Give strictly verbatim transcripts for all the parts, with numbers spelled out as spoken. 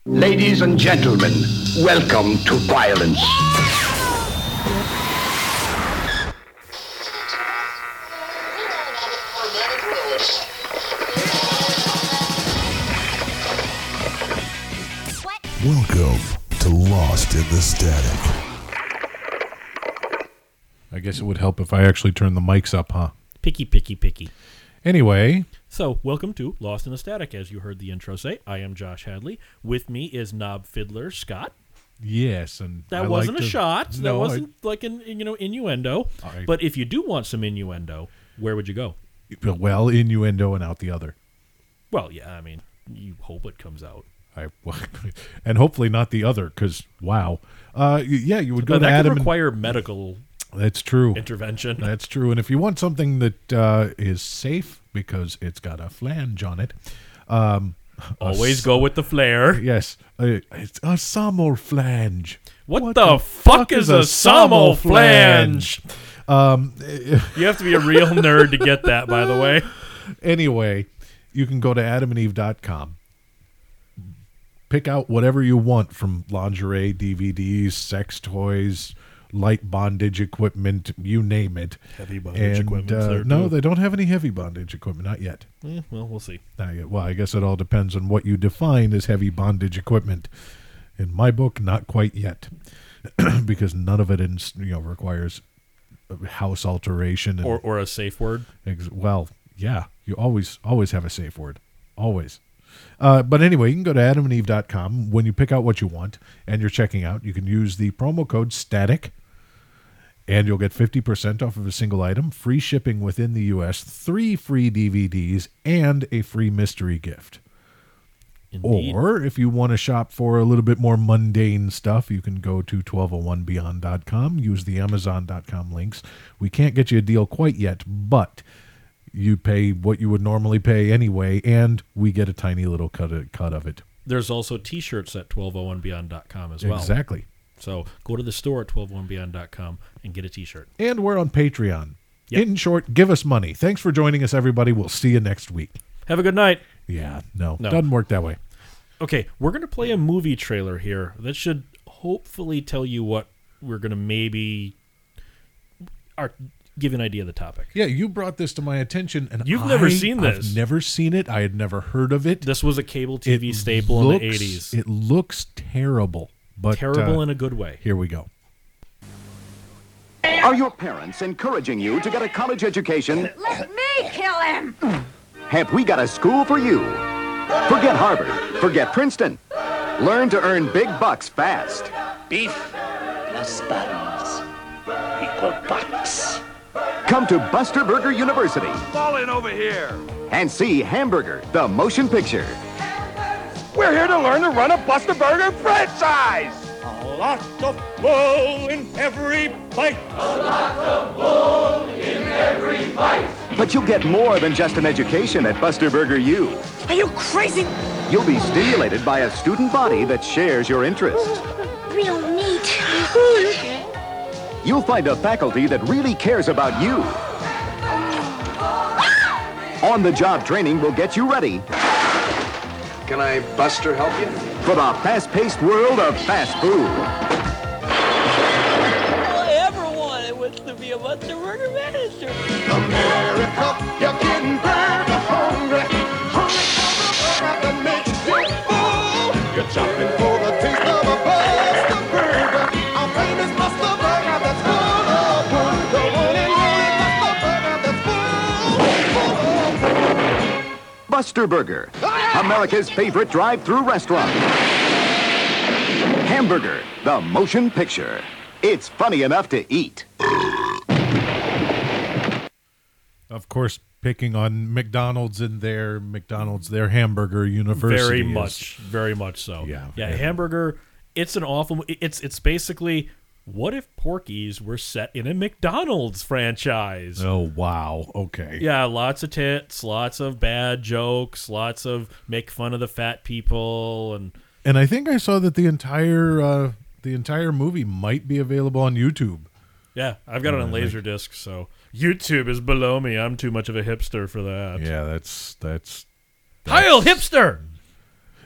Ladies and gentlemen, welcome to violence. Welcome to Lost in the Static. I guess it would help if I actually turned the mics up, huh? Picky, picky, picky. Anyway. So, welcome to Lost in the Static. As you heard the intro say, I am Josh Hadley. With me is knob fiddler Scott. Yes, and that I wasn't like a to, shot. No, that wasn't I, like an you know innuendo. I, but if you do want some innuendo, where would you go? Well, innuendo and out the other. Well, yeah, I mean, you hope it comes out. I and hopefully not the other, because wow, uh, yeah, you would go but to that Adam. That could require and, medical. That's true. Intervention. That's true. And if you want something that uh, is safe because it's got a flange on it, um, always a, go with the flare. Yes, a, it's a Samo flange. What, what the, the fuck, fuck is a Samo flange? flange? Um, you have to be a real nerd to get that, by the way. Anyway, you can go to adam and eve dot com. Pick out whatever you want from lingerie, D V Ds, sex toys, light bondage equipment, you name it. Heavy bondage and, equipment. Uh, there no, too. they don't have any heavy bondage equipment, not yet. Eh, well, we'll see. Not yet. Well, I guess it all depends on what you define as heavy bondage equipment. In my book, not quite yet, because none of it, in, you know, requires house alteration and, or or a safe word. Ex- well, yeah, you always always have a safe word, always. Uh, but anyway, you can go to adam and eve dot com. When you pick out what you want and you're checking out, you can use the promo code STATIC, and you'll get fifty percent off of a single item, free shipping within the U S, three free D V Ds, and a free mystery gift. Indeed. Or if you want to shop for a little bit more mundane stuff, you can go to twelve oh one beyond dot com, use the amazon dot com links. We can't get you a deal quite yet, but you pay what you would normally pay anyway, and we get a tiny little cut of, cut of it. There's also T-shirts at twelve oh one beyond dot com as well. Exactly. So go to the store at twelve oh one beyond dot com and get a T-shirt. And we're on Patreon. Yep. In short, give us money. Thanks for joining us, everybody. We'll see you next week. Have a good night. Yeah, no, no. doesn't work that way. Okay, we're going to play a movie trailer here that should hopefully tell you what we're going to maybe are, give you an idea of the topic. Yeah, you brought this to my attention, and You've I, never seen this. I've never seen it. I had never heard of it. This was a cable T V it staple looks, in the eighties. It looks terrible. But, terrible uh, in a good way. Here we go. Are your parents encouraging you to get a college education? Let me kill him! Have we got a school for you? Forget Harvard. Forget Princeton. Learn to earn big bucks fast. Beef plus buns equal bucks. Come to Buster Burger University. Fall in over here. And see Hamburger, the motion picture. We're here to learn to run a Buster Burger franchise. A lot of bull in every bite. A lot of bull in every bite. But you'll get more than just an education at Buster Burger U. Are you crazy? You'll be stimulated by a student body that shares your interests. Real neat. You'll find a faculty that really cares about you. On-the-job training will get you ready. Can I, Buster, help you? For the fast-paced world of fast food. All I ever wanted was to be a Buster Burger manager. America, you're getting burger hungry. Hungry for the burger that makes you full. You're chopping for the taste of a Buster Burger. Our famous Buster Burger that's full of fun. The one and only Buster Burger that's full, full of fun. Buster Burger, America's favorite drive-thru restaurant. Hamburger, the motion picture. It's funny enough to eat. Of course, picking on McDonald's and their McDonald's, their hamburger university. Very is, much, very much so. Yeah, yeah. yeah. Hamburger. It's an awful. It's it's basically, what if Porky's were set in a McDonald's franchise? Oh wow. Okay. Yeah, lots of tits, lots of bad jokes, lots of make fun of the fat people, and and I think I saw that the entire uh, the entire movie might be available on YouTube. Yeah, I've got it on Laserdisc, so YouTube is below me. I'm too much of a hipster for that. Yeah, that's that's. Heil hipster!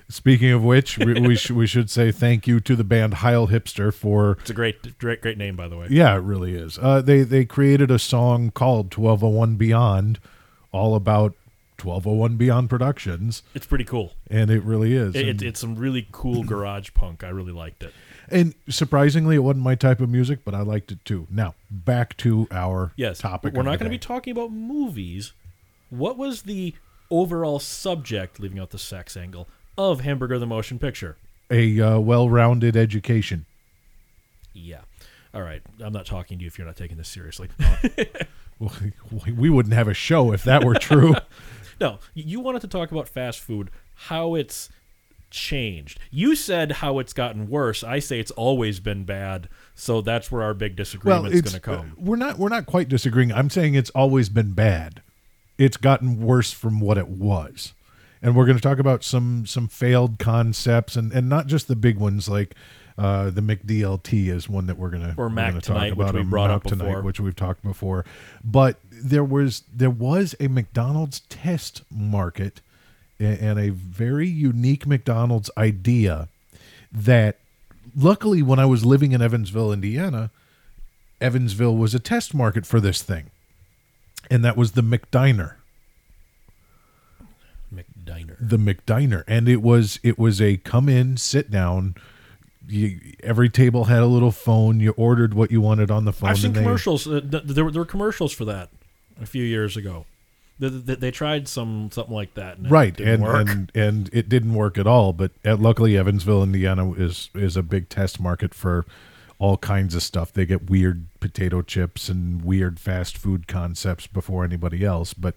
Speaking of which, we, we, sh- we should say thank you to the band Heil Hipster for... It's a great, great, great name, by the way. Yeah, it really is. Uh, they, they created a song called twelve oh one Beyond, all about twelve oh one Beyond Productions. It's pretty cool. And it really is. It, and, it, it's some really cool garage punk. I really liked it. And surprisingly, it wasn't my type of music, but I liked it too. Now, back to our yes, topic. We're not going to be be talking about movies. What was the overall subject, leaving out the sex angle, of Hamburger the Motion Picture? A uh, well-rounded education. Yeah. All right. I'm not talking to you if you're not taking this seriously. Well, we wouldn't have a show if that were true. No, you wanted to talk about fast food, how it's changed. You said how it's gotten worse. I say it's always been bad. So that's where our big disagreement is going to come. We're not we're not quite disagreeing. I'm saying it's always been bad. It's gotten worse from what it was. And we're going to talk about some some failed concepts and, and not just the big ones like uh, the McDLT is one that we're going to or Mac talk tonight, about, which we brought Mac up before, tonight, which we've talked before. But there was there was a McDonald's test market and a very unique McDonald's idea that, luckily, when I was living in Evansville, Indiana, Evansville was a test market for this thing, and that was the McDiner. McDiner. The McDiner, and it was it was a come in, sit down. You, every table had a little phone. You ordered what you wanted on the phone. I've seen and they, commercials. Uh, th- there, were, there were commercials for that a few years ago. They, they, they tried some something like that, and it right, didn't and, work. and and it didn't work at all. But uh, luckily, Evansville, Indiana, is is a big test market for all kinds of stuff. They get weird potato chips and weird fast food concepts before anybody else. But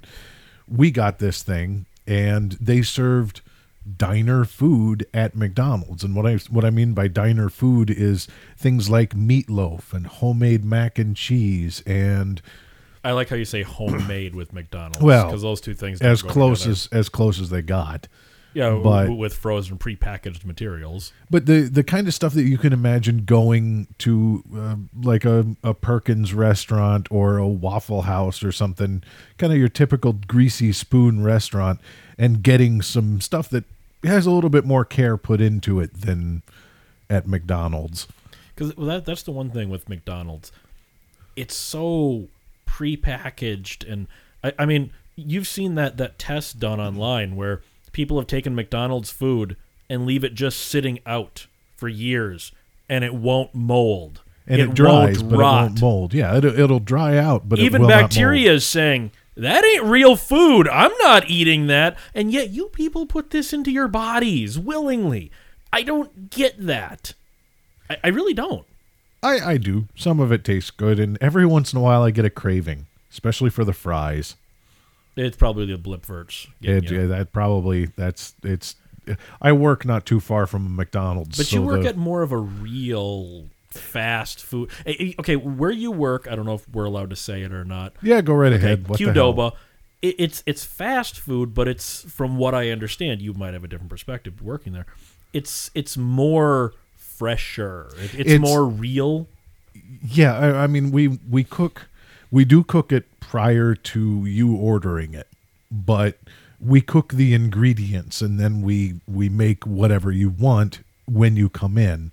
we got this thing, and they served diner food at McDonald's. And what I what I mean by diner food is things like meatloaf and homemade mac and cheese and. I like how you say homemade with McDonald's. Well, because those two things don't as go close together. as as close as they got. Yeah, but, w- with frozen prepackaged materials. But the the kind of stuff that you can imagine going to uh, like a, a Perkins restaurant or a Waffle House or something, kind of your typical greasy spoon restaurant, and getting some stuff that has a little bit more care put into it than at McDonald's. Because well, that that's the one thing with McDonald's. It's so prepackaged, and I, I mean, you've seen that that test done online where people have taken McDonald's food and leave it just sitting out for years, and it won't mold. And it, it dries, won't but rot. it won't mold. Yeah, it, it'll dry out, but even it will bacteria not mold. is saying that ain't real food. I'm not eating that, and yet you people put this into your bodies willingly. I don't get that. I, I really don't. I, I do. Some of it tastes good, and every once in a while I get a craving, especially for the fries. It's probably the Blipverts. It, yeah, that probably that's it's. I work not too far from a McDonald's, but so you work the, at more of a real fast food. Okay, where you work, I don't know if we're allowed to say it or not. Yeah, go right okay, ahead. What the hell? Qdoba. It, it's it's fast food, but it's, from what I understand, you might have a different perspective working there. It's it's more fresher. It, it's, it's more real. Yeah, I, I mean we we cook, we do cook it prior to you ordering it, but we cook the ingredients and then we we make whatever you want when you come in.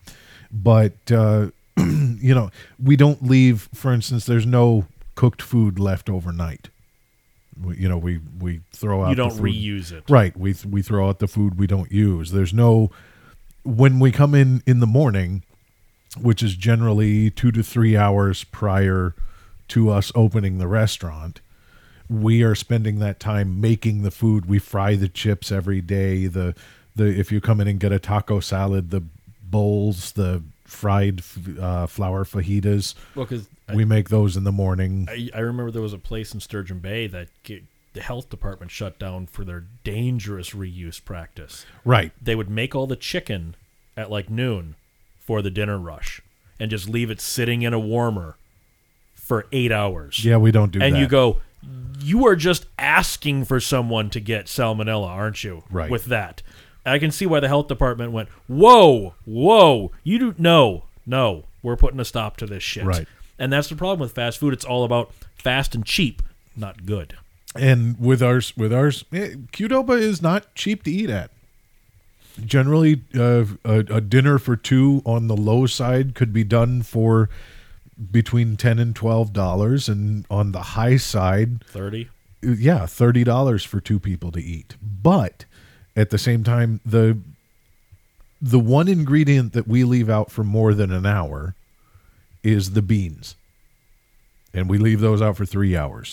But uh, you know, we don't leave. For instance, there's no cooked food left overnight. We, you know, we we throw out. You don't the food. reuse it, right? We we throw out the food we don't use. There's no. When we come in in the morning, which is generally two to three hours prior to us opening the restaurant, we are spending that time making the food. We fry the chips every day. The the if you come in and get a taco salad, the bowls, the fried uh, flour fajitas, well, 'cause we I, make those in the morning. I, I remember there was a place in Sturgeon Bay that get, the health department shut down for their dangerous reuse practice. Right. They would make all the chicken at like noon for the dinner rush and just leave it sitting in a warmer for eight hours. Yeah, we don't do and that. And you go, you are just asking for someone to get salmonella, aren't you? Right. With that. I can see why the health department went, whoa, whoa, you do no, no, we're putting a stop to this shit. Right. And that's the problem with fast food. It's all about fast and cheap, not good. And with ours, with ours, eh, Qdoba is not cheap to eat at. Generally, uh, a, a dinner for two on the low side could be done for between ten and twelve dollars, and on the high side, thirty. Yeah, thirty dollars for two people to eat. But at the same time, the the one ingredient that we leave out for more than an hour is the beans, and we leave those out for three hours.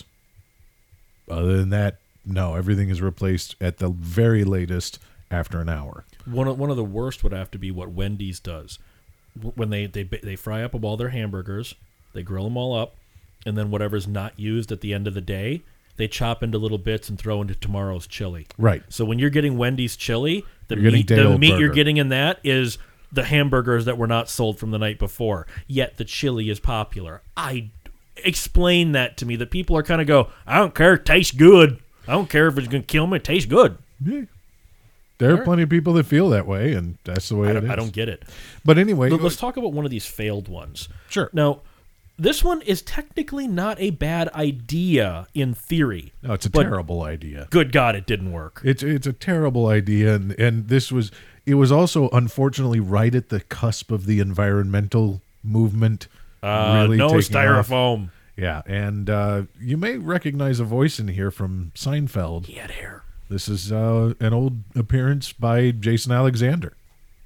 Other than that, no, everything is replaced at the very latest after an hour. One of, one of the worst would have to be what Wendy's does. When they, they they fry up all their hamburgers, they grill them all up, and then whatever's not used at the end of the day, they chop into little bits and throw into tomorrow's chili. Right. So when you're getting Wendy's chili, the You're meat, getting the meat burger. you're getting in that is the hamburgers that were not sold from the night before. Yet the chili is popular. I explain that to me. That people are kind of go, I don't care, it tastes good. I don't care if it's going to kill me, it tastes good. Yeah. There are plenty of people that feel that way, and that's the way I it don't, is. I don't get it. But anyway, Let- let's talk about one of these failed ones. Sure. Now, this one is technically not a bad idea in theory. No, it's a but terrible idea. Good God, it didn't work. It's it's a terrible idea, and and this was it was also unfortunately right at the cusp of the environmental movement. Uh, really no taking off. styrofoam. Yeah, and uh, you may recognize a voice in here from Seinfeld. He had hair. This is uh, an old appearance by Jason Alexander.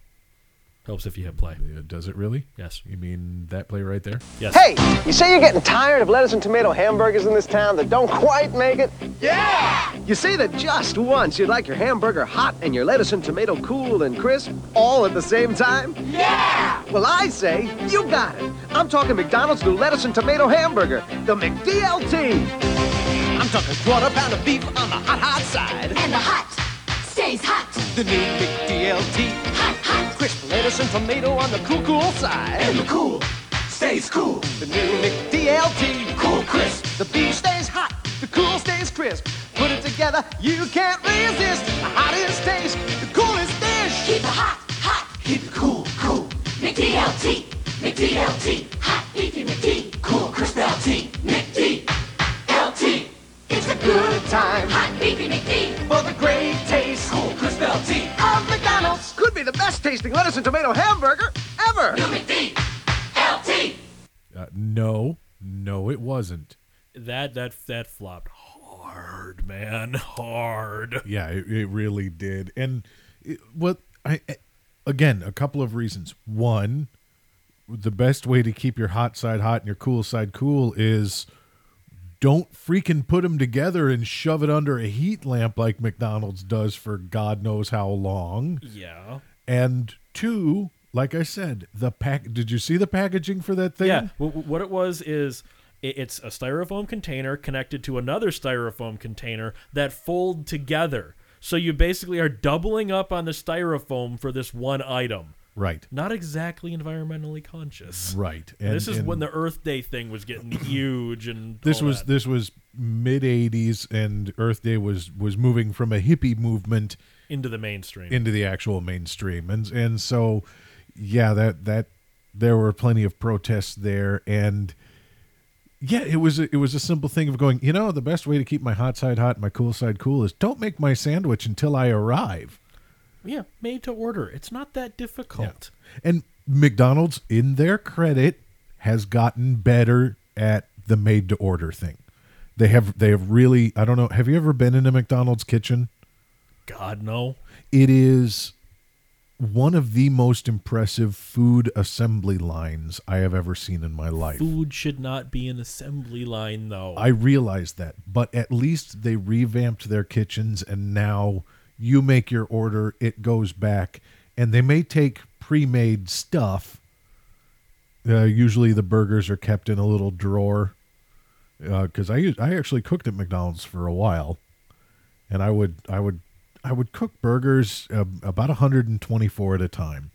Helps if you hit play. Uh, Does it really? Yes. You mean that play right there? Yes. Hey, you say you're getting tired of lettuce and tomato hamburgers in this town that don't quite make it? Yeah! You say that just once you'd like your hamburger hot and your lettuce and tomato cool and crisp all at the same time? Yeah! Well, I say you got it. I'm talking McDonald's new lettuce and tomato hamburger, the McDLT. I'm talking quarter pound of beef on the hot, hot side. And the hot stays hot. The new McDLT. Hot, hot. Crisp lettuce and tomato on the cool, cool side. And the cool stays cool. The new McDLT. Cool crisp. The beef stays hot, the cool stays crisp. Put it together, you can't resist. The hottest taste, the coolest dish. Keep it hot, hot. Keep it cool, cool. McDLT. McDLT. Hot beefy McD. Cool crisp L T. McDLT. It's a good time Hot beefy McD. for the great taste Cool crisp L T. of McDonald's. Could be the best tasting lettuce and tomato hamburger ever. New McD. L T. Uh, no, no, it wasn't. That that that flopped hard, man, hard. Yeah, it, it really did. And it, what I again, a couple of reasons. One, the best way to keep your hot side hot and your cool side cool is don't freaking put them together and shove it under a heat lamp like McDonald's does for God knows how long. Yeah. And two, like I said, the pack. Did you see the packaging for that thing? Yeah. W- w- what it was is i- it's a styrofoam container connected to another styrofoam container that fold together. So you basically are doubling up on the styrofoam for this one item. Right. Not exactly environmentally conscious. Right. And, this is and when the Earth Day thing was getting huge, and this all was that. this was mid eighties, and Earth Day was was moving from a hippie movement into the mainstream. into the actual mainstream, and and so yeah, that that there were plenty of protests there, and yeah, it was a, it was a simple thing of going, you know, the best way to keep my hot side hot and my cool side cool is don't make my sandwich until I arrive. Yeah, made to order. It's not that difficult. Yeah. And McDonald's, in their credit, has gotten better at the made to order thing. They have they have really, I don't know, have you ever been in a McDonald's kitchen? God, no. It is one of the most impressive food assembly lines I have ever seen in my life. Food should not be an assembly line, though. I realize that, but at least they revamped their kitchens, and now you make your order, it goes back, and they may take pre-made stuff. Uh, usually the burgers are kept in a little drawer, because uh, I I actually cooked at McDonald's for a while, and I would I would I would cook burgers uh, about one hundred twenty-four at a time,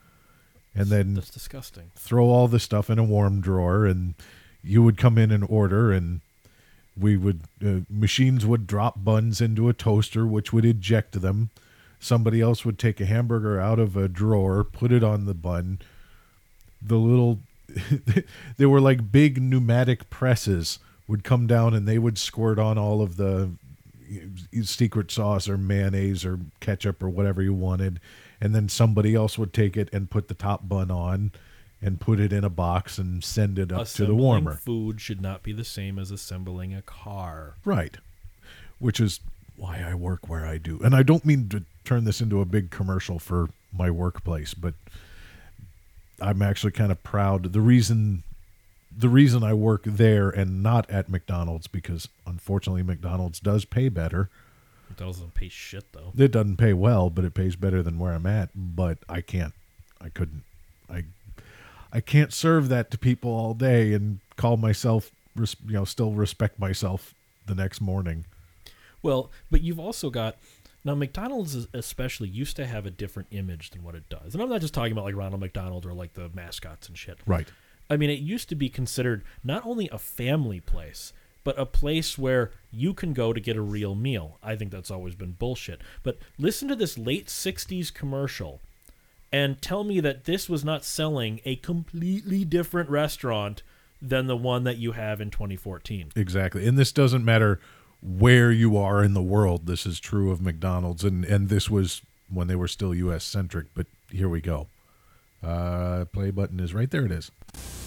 and then That's disgusting. throw all the stuff in a warm drawer, and you would come in and order, and we would uh, machines would drop buns into a toaster, which would eject them. Somebody else would take a hamburger out of a drawer, put it on the bun. The little they were like big pneumatic presses would come down, and they would squirt on all of the secret sauce or mayonnaise or ketchup or whatever you wanted, and then somebody else would take it and put the top bun on and put it in a box and send it up Assembling to the warmer. Food should not be the same as assembling a car. Right. Which is why I work where I do. And I don't mean to turn this into a big commercial for my workplace, but I'm actually kind of proud. The reason the reason I work there and not at McDonald's, because unfortunately McDonald's does pay better. It doesn't pay shit, though. It doesn't pay well, but it pays better than where I'm at. But I can't. I couldn't. I I can't serve that to people all day and call myself, you know, still respect myself the next morning. Well, but you've also got, now McDonald's especially used to have a different image than what it does. And I'm not just talking about like Ronald McDonald or like the mascots and shit. Right. I mean, it used to be considered not only a family place, but a place where you can go to get a real meal. I think that's always been bullshit. But listen to this late sixties commercial and tell me that this was not selling a completely different restaurant than the one that you have in twenty fourteen. Exactly. And this doesn't matter where you are in the world. This is true of McDonald's, and, and this was when they were still U S centric, but here we go. Uh, play button is right there. It is.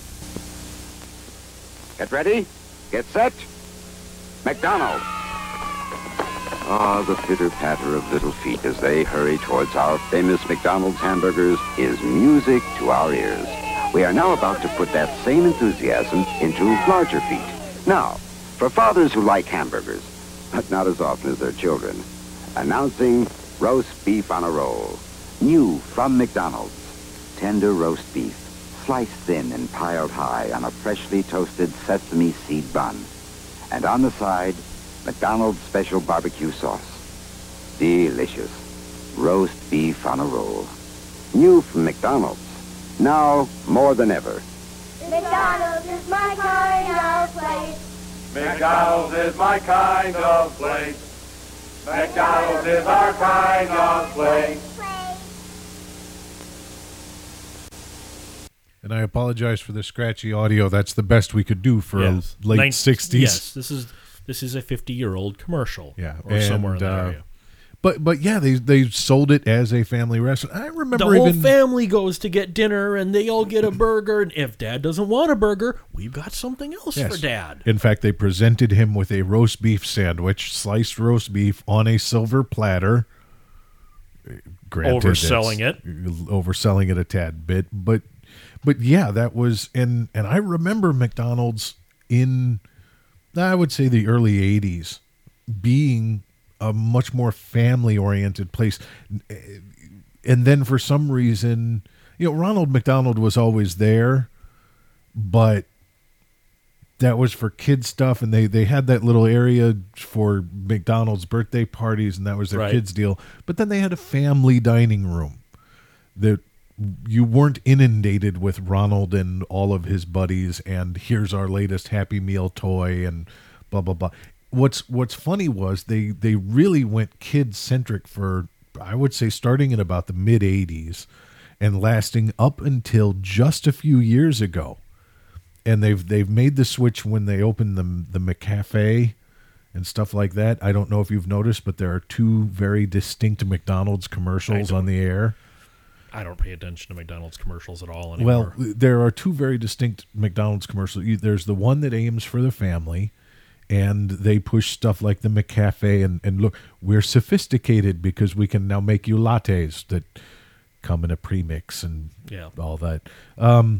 Get ready. Get set. McDonald's. Ah, the pitter-patter of little feet as they hurry towards our famous McDonald's hamburgers is music to our ears. We are now about to put that same enthusiasm into larger feet. Now, for fathers who like hamburgers, but not as often as their children, announcing roast beef on a roll. New from McDonald's. Tender roast beef, sliced thin and piled high on a freshly toasted sesame seed bun. And on the side, McDonald's special barbecue sauce. Delicious. Roast beef on a roll. New from McDonald's. Now more than ever. McDonald's is my kind of place. McDonald's is my kind of place. McDonald's is our kind of place. And I apologize for the scratchy audio. That's the best we could do for Yes. a late Nin- sixties. Yes, this is this is a fifty-year-old commercial. Yeah, or and, somewhere in that uh, area. But but yeah, they they sold it as a family restaurant. I remember The whole even family goes to get dinner, and they all get a burger. And if Dad doesn't want a burger, we've got something else Yes. for Dad. In fact, they presented him with a roast beef sandwich, sliced roast beef on a silver platter. Granted, Overselling it's- overselling it a tad bit, but but yeah, that was and and I remember McDonald's in I would say the early eighties being a much more family-oriented place. And then for some reason, you know, Ronald McDonald was always there, but that was for kid stuff, and they, they had that little area for McDonald's birthday parties, and that was their Right. kids' deal. But then they had a family dining room that you weren't inundated with Ronald and all of his buddies, and here's our latest Happy Meal toy, and blah, blah, blah. What's what's funny was they, they really went kid-centric for, I would say, starting in about the mid-eighties and lasting up until just a few years ago. And they've they've made the switch when they opened the the McCafe and stuff like that. I don't know if you've noticed, but there are two very distinct McDonald's commercials on the air. I don't pay attention to McDonald's commercials at all anymore. Well, there are two very distinct McDonald's commercials. You- There's the one that aims for the family, and they push stuff like the McCafe and, and look, we're sophisticated because we can now make you lattes that come in a premix and Yeah. all that. Um,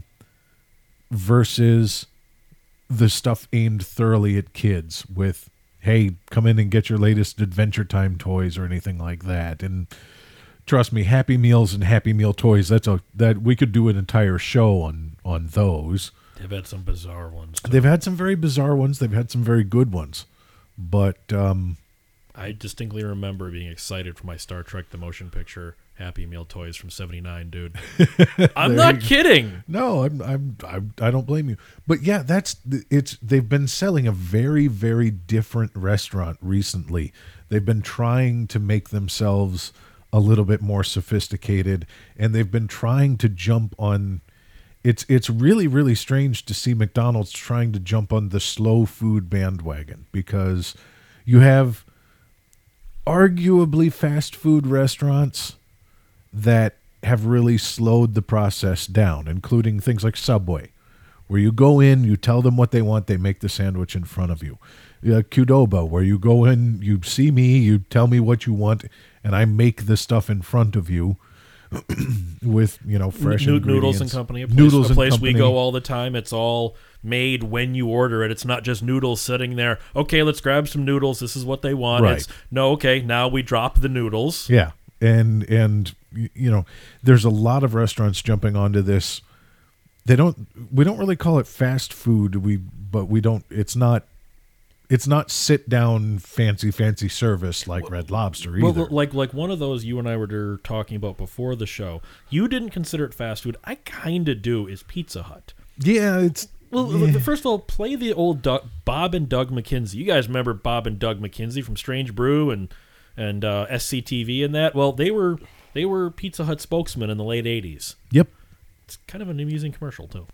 versus the stuff aimed thoroughly at kids with, hey, come in and get your latest Adventure Time toys or anything like that. And trust me, Happy Meals and Happy Meal toys, that's a that we could do an entire show on on those. They've had some bizarre ones. too. They've had some very bizarre ones. They've had some very good ones. But um, I distinctly remember being excited for my Star Trek The Motion Picture Happy Meal toys from seventy-nine, dude. I'm There not you- kidding. No, I'm, I'm, I'm, I don't blame you. But yeah, that's it's. They've been selling a very, very different restaurant recently. They've been trying to make themselves a little bit more sophisticated, and they've been trying to jump on. It's it's really, really strange to see McDonald's trying to jump on the slow food bandwagon, because you have arguably fast food restaurants that have really slowed the process down, including things like Subway, where you go in, you tell them what they want, they make the sandwich in front of you. Uh, Qdoba, where you go in, you see me, you tell me what you want, and I make the stuff in front of you with, you know, fresh N- ingredients. Noodles and Company, a place, Noodles a place and we Company. go all the time. It's all made when you order it. It's not just noodles sitting there. Okay, let's grab some noodles. This is what they want. Right. It's, no, okay, now we drop the noodles. Yeah, and and y- you know, there's a lot of restaurants jumping onto this. They don't. We don't really call it fast food. We but we don't. It's not. It's not sit down fancy fancy service like Red Lobster either. Well, like like one of those you and I were talking about before the show. You didn't consider it fast food. I kind of do. Is Pizza Hut? Yeah, it's well. yeah. First of all, play the old Doug, Bob and Doug McKenzie. You guys remember Bob and Doug McKenzie from Strange Brew and and uh, S C T V and that? Well, they were they were Pizza Hut spokesmen in the late eighties. Yep. It's kind of an amusing commercial too.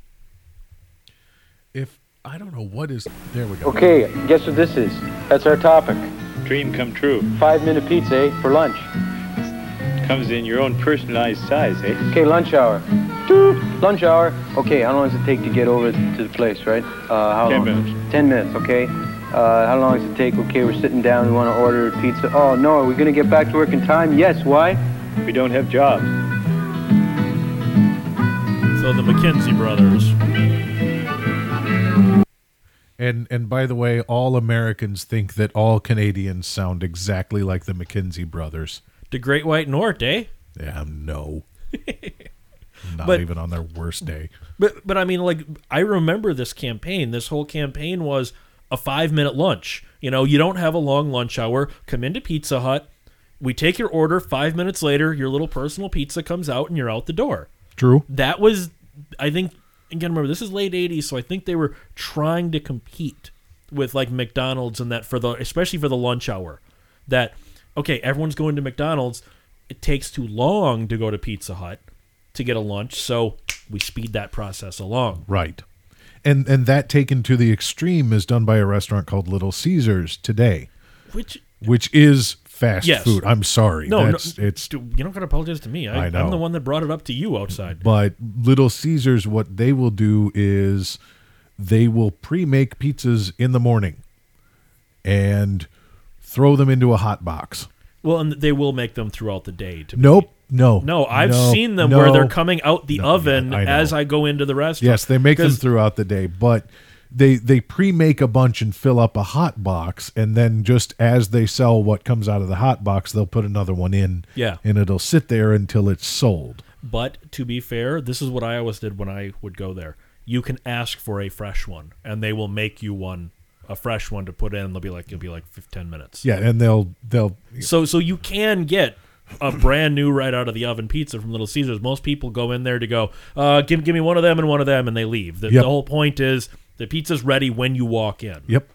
If I don't know what is there we go. Okay, guess what this is? That's our topic. Dream come true. Five minute pizza, eh? For lunch. Comes in your own personalized size, eh? Okay, lunch hour. Doot. Lunch hour. Okay, how long does it take to get over to the place, right? Uh, how Ten long? minutes. Ten minutes, okay. Uh, how long does it take? Okay, we're sitting down, we want to order pizza. Oh, no, are we going to get back to work in time? Yes, why? We don't have jobs. So the McKenzie brothers. And and by the way, all Americans think that all Canadians sound exactly like the McKenzie brothers. The Great White North, eh? Yeah, no. Not But- even on their worst day. But but I mean, like, I remember this campaign. This whole campaign was a five minute lunch. You know, you don't have a long lunch hour. Come into Pizza Hut. We take your order. Five minutes later, your little personal pizza comes out, and you're out the door. True. That was, I think. Again, remember, this is late eighties, so I think they were trying to compete with like McDonald's and that for the, especially for the lunch hour. That, okay, everyone's going to McDonald's. It takes too long to go to Pizza Hut to get a lunch, so we speed that process along. Right. And and that taken to the extreme is done by a restaurant called Little Caesars today. Which which is fast Yes. food. I'm sorry. No, That's no, it's dude, you don't got to apologize to me. I, I know. I'm the one that brought it up to you outside. But Little Caesars, what they will do is they will pre-make pizzas in the morning and throw them into a hot box. Well, and they will make them throughout the day. To Nope. No. No, I've no, seen them no. where they're coming out the No, oven yeah, I know. as I go into the restaurant. Yes, they make them 'Cause- throughout the day, but they they pre-make a bunch and fill up a hot box, and then just as they sell what comes out of the hot box, they'll put another one in. Yeah. And it'll sit there until it's sold. But to be fair, this is what I always did when I would go there. You can ask for a fresh one, and they will make you one, a fresh one to put in. They'll be like, it'll be like f- ten minutes. Yeah, and they'll they'll So so you can get a brand new right out of the oven pizza from Little Caesars. Most people go in there to go, uh, give give me one of them and one of them, and they leave. The, Yep. the whole point is the pizza's ready when you walk in. Yep.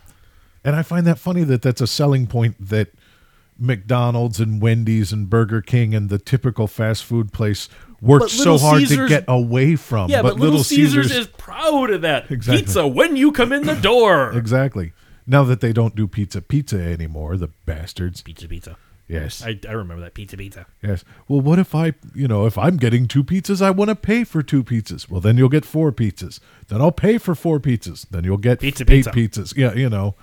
And I find that funny that that's a selling point that McDonald's and Wendy's and Burger King and the typical fast food place worked But so Little hard to Caesars- get away from. Yeah, but, Little, Caesars, is proud of that. Exactly. Pizza when you come in the door. Exactly. Now that they don't do pizza pizza anymore, the bastards. Pizza pizza. Yes. I, I remember that. Pizza pizza. Yes. Well, what if I, you know, if I'm getting two pizzas, I want to pay for two pizzas. Well, then you'll get four pizzas. Then I'll pay for four pizzas. Then you'll get Pizza, eight pizza. pizzas. Yeah, you know.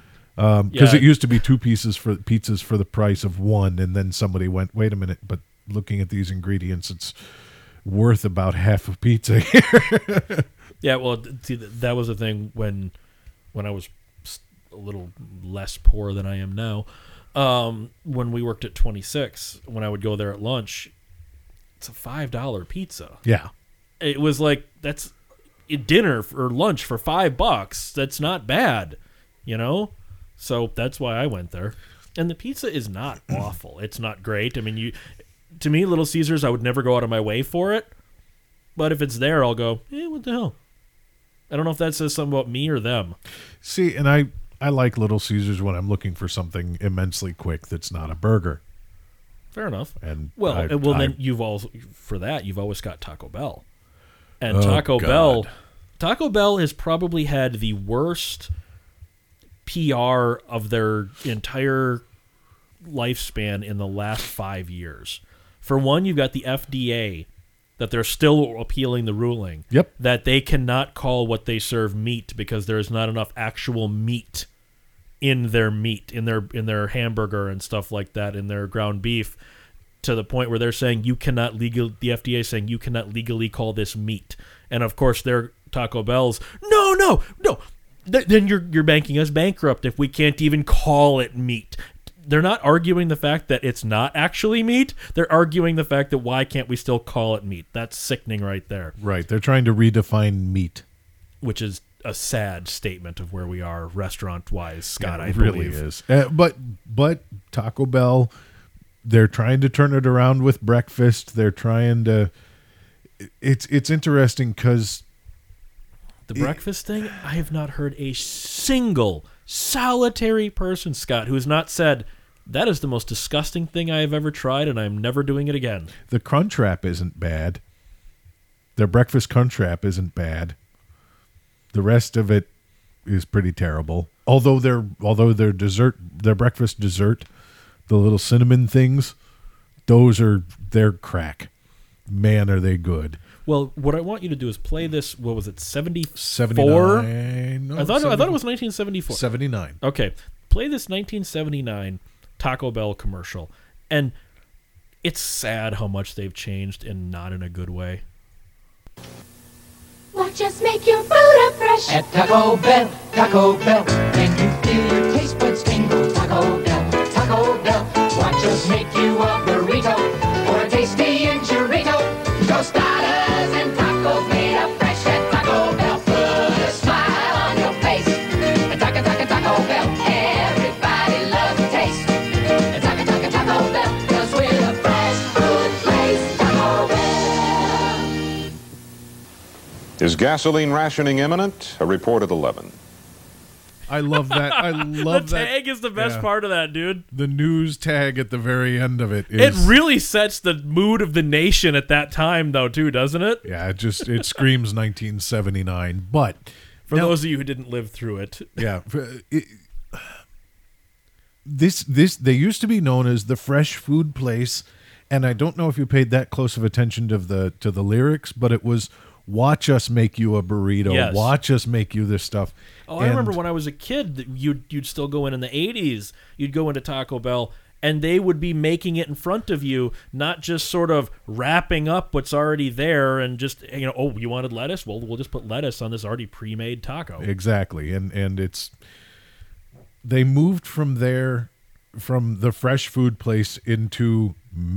Um, because Yeah. it used to be two pieces for pizzas for the price of one, and then somebody went, wait a minute, but looking at these ingredients, it's worth about half a pizza here. Yeah, well, th- see, th- that was the thing when when I was s- a little less poor than I am now. Um, when we worked at twenty-six, when I would go there at lunch, it's a five dollar pizza. Yeah. It was like, that's a dinner or lunch for five bucks. That's not bad, you know? So that's why I went there. And the pizza is not awful. It's not great. I mean, you, to me, Little Caesars, I would never go out of my way for it. But if it's there, I'll go, eh, what the hell? I don't know if that says something about me or them. See, and I, I like Little Caesars when I'm looking for something immensely quick that's not a burger. Fair enough. And well, I- uh, well, I- then you've also, for that, you've always got Taco Bell. And Oh, Taco God. Bell, Taco Bell has probably had the worst P R of their entire lifespan in the last five years. For one, you've got the F D A, that they're still appealing the ruling. Yep. That they cannot call what they serve meat because there is not enough actual meat in their meat, in their in their hamburger and stuff like that, in their ground beef, to the point where they're saying you cannot legal. The F D A is saying you cannot legally call this meat. And of course, their Taco Bell's no, no, no. Th- then you're you're banking us bankrupt if we can't even call it meat. They're not arguing the fact that it's not actually meat. They're arguing the fact that why can't we still call it meat? That's sickening right there. Right. They're trying to redefine meat, which is a sad statement of where we are restaurant-wise, Scott. Yeah, I it really believe. is. Uh, but but Taco Bell, they're trying to turn it around with breakfast. They're trying to. It's it's interesting because the breakfast thing. I have not heard a single solitary person, Scott, who has not said that is the most disgusting thing I have ever tried, and I'm never doing it again. The Crunchwrap isn't bad. Their breakfast Crunchwrap isn't bad. The rest of it is pretty terrible. Although their although their dessert, their breakfast dessert, the little cinnamon things, those are their crack. Man, are they good. Well, what I want you to do is play this. What was it? seventy-four? seventy-nine No, I thought seventy I thought it was nineteen seventy-four. seventy-nine Okay, play this nineteen seventy-nine Taco Bell commercial, and it's sad how much they've changed, and not in a good way. Watch us make your food up fresh At Taco Bell, Taco Bell, and you feel your taste buds tingle. Taco Bell, Taco Bell, watch us make you a burrito or a tasty enchilada. Tostadas and tacos made up fresh at Taco Bell. Put a smile on your face. At Taco Taco Taco Bell, everybody loves the taste. At Taco Taco Taco Bell, 'cause we're the fresh food place. Taco Bell. Is gasoline rationing imminent? A report at eleven. I love that. I love the that. tag is the best yeah. part of that, dude. The news tag at the very end of it is. It really sets the mood of the nation at that time, though, too, doesn't it? Yeah, it just it screams nineteen seventy-nine. But for now, those of you who didn't live through it, yeah, it, this this they used to be known as the fresh food place, and I don't know if you paid that close of attention to the to the lyrics, but it was watch us make you a burrito, yes. watch us make you this stuff. Oh, I remember when I was a kid, you'd you'd still go in in the eighties. You'd go into Taco Bell, and they would be making it in front of you, not just sort of wrapping up what's already there and just, you know, oh, you wanted lettuce? Well, we'll just put lettuce on this already pre-made taco. Exactly, and and it's they moved from there, from the fresh food place into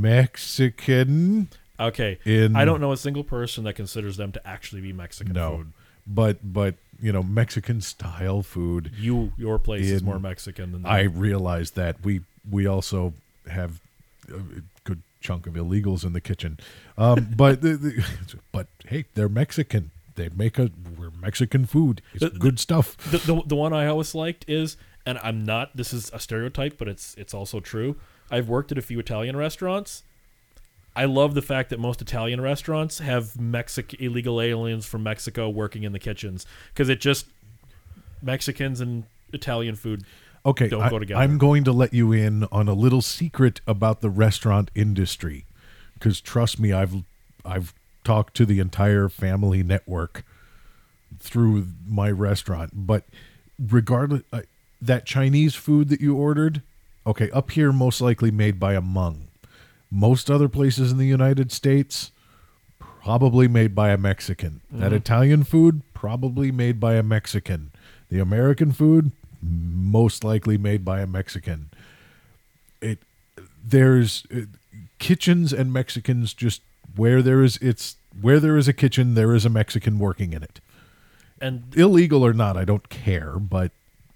Mexican. Okay, in, I don't know a single person that considers them to actually be Mexican no, food. But but you know, Mexican style food. You your place in, is more Mexican than that. I realize that. We we also have a good chunk of illegals in the kitchen, um, but the, the, but hey, they're Mexican. They make a we're Mexican food. It's the, good stuff. The, the the one I always liked is, and I'm not. This is a stereotype, but it's it's also true. I've worked at a few Italian restaurants. I love the fact that most Italian restaurants have Mexic illegal aliens from Mexico working in the kitchens, because it just Mexicans and Italian food okay, don't I, go together. I'm going to let you in on a little secret about the restaurant industry, because trust me, I've I've talked to the entire family network through my restaurant. But regardless, uh, that Chinese food that you ordered, okay, up here most likely made by a Hmong. Most other places in the United States, probably made by a Mexican. Mm-hmm. That Italian food, probably made by a Mexican. The American food, most likely made by a Mexican. It there's uh, kitchens and Mexicans, just where there is it's where there is a kitchen, there is a Mexican working in it. And illegal or not, I don't care, but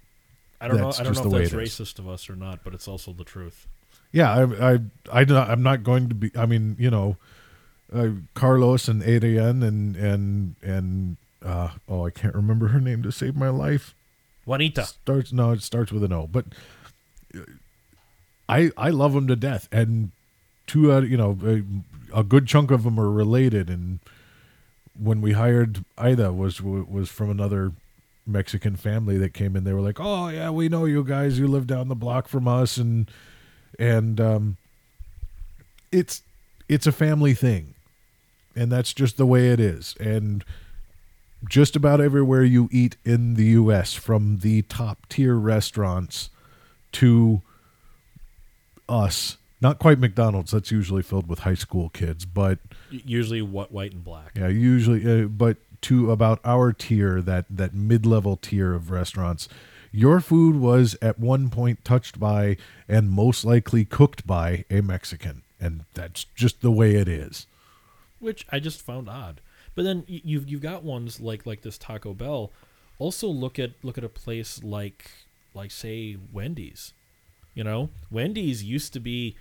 I don't know. that's I don't just know the if way that's it is. racist of us or not, but it's also the truth. Yeah, I, I, I, do not, I'm not going to be. I mean, you know, uh, Carlos and Adrian and and and uh, oh, I can't remember her name to save my life. Juanita starts. No, it starts with an O. But I I love them to death, and two out, you know, a, a good chunk of them are related. And when we hired Ida, was was from another Mexican family that came in. They were like, "Oh yeah, we know you guys. You live down the block from us," and. And um, it's it's a family thing, and that's just the way it is. And just about everywhere you eat in the U S, from the top tier restaurants to us, not quite McDonald's, that's usually filled with high school kids, but usually what white and black. Yeah, usually, uh, but to about our tier, that that mid-level tier of restaurants, your food was at one point touched by and most likely cooked by a Mexican, and that's just the way it is. Which I just found odd. But then y- you've you've got ones like like this Taco Bell. Also look at look at a place like like say Wendy's. You know, Wendy's used to be,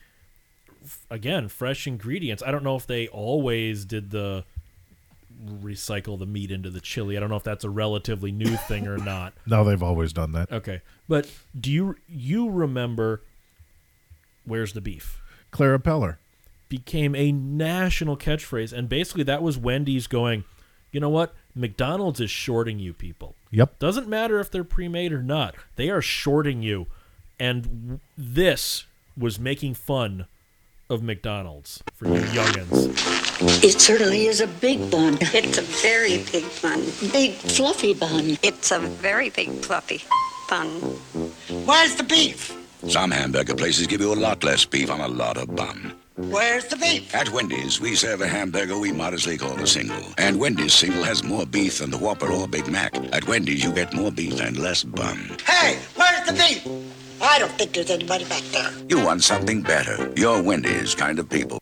again, fresh ingredients. I don't know if they always did the recycle the meat into the chili. I don't know if that's a relatively new thing or not. No, they've always done that. Okay. But do you you remember Where's the Beef? Clara Peller. Became a national catchphrase, and basically that was Wendy's going, you know what? McDonald's is shorting you people. Yep. Doesn't matter if they're pre-made or not. They are shorting you. And w- this was making fun of McDonald's for you youngins. It certainly is a big bun. It's a very big bun. Big fluffy bun. It's a very big fluffy bun. Where's the beef? Some hamburger places give you a lot less beef on a lot of bun. Where's the beef? At Wendy's, we serve a hamburger we modestly call a single. And Wendy's single has more beef than the Whopper or Big Mac. At Wendy's, you get more beef and less bun. Hey, where's the beef? I don't think there's anybody back there. You want something better. You're Wendy's kind of people.